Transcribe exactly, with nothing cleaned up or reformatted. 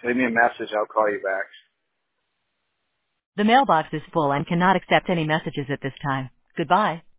Leave me a message. I'll call you back. The mailbox is full and cannot accept any messages at this time. Goodbye.